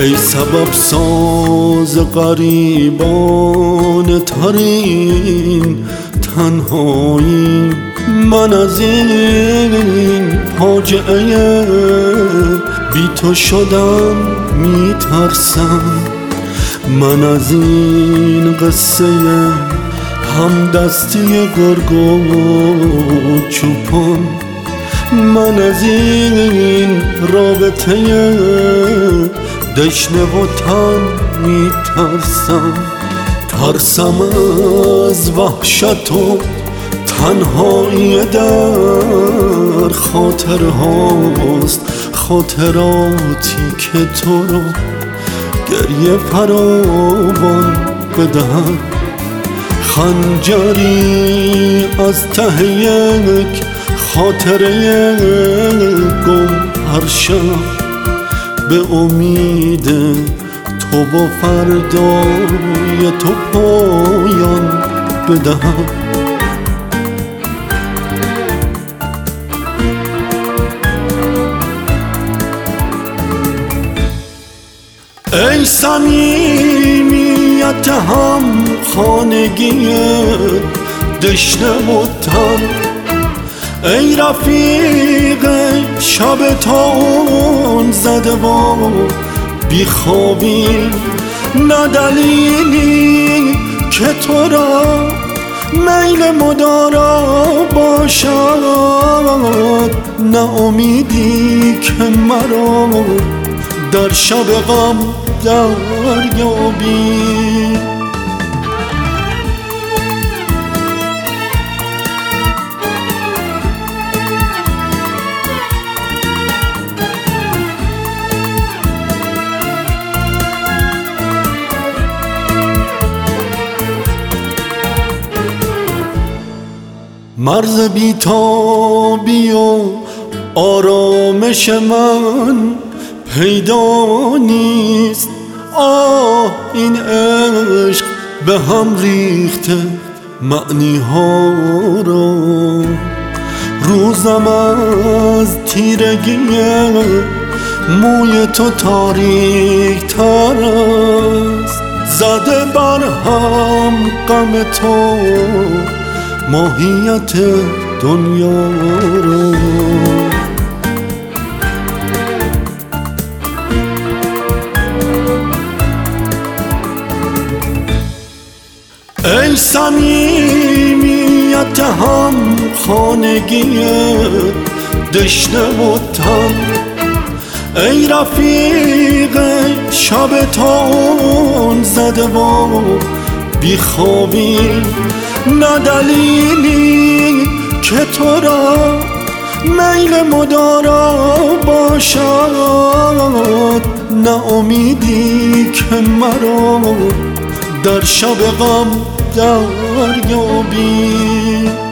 ای سبب ساز غریبان ترین تنهایی، من از این فاجعه بی تو شدم میترسم. من از این قصه همدستی گرگ و چوپان، من از این رابطه دشنه و تن میترسم. ترسم از وحشت و تنهایی در خاطر هاست، خاطراتی که تو رو گریه فراوان بدهم. خنجری از ته یک خاطره گم هر شب، به امید تو و فردای تو پایان بدهم. ای صمیمیت هم خانگی دشنه و تن، ای رفیق شب تاون زده و بیخوابی، نه دلیلی که تو را میل مدارا باشد، نه امیدی که مرا در شب غم دریابی. مرز بیتابی و آرامش من پیدا نیست. آه این عشق به هم ریخته معنی ها را، روزم از تیرگی موی تو تاریک تر است. زده بر هم غم تو ماهیت دنیا را. ای صمیمیت هم خانگی دشنه و تن، ای رفیق شب تاون زده و بیخوابی، نه دلیلی که تو را میل مدارا باشد، نه امیدی که مرا در شب غم دریابی.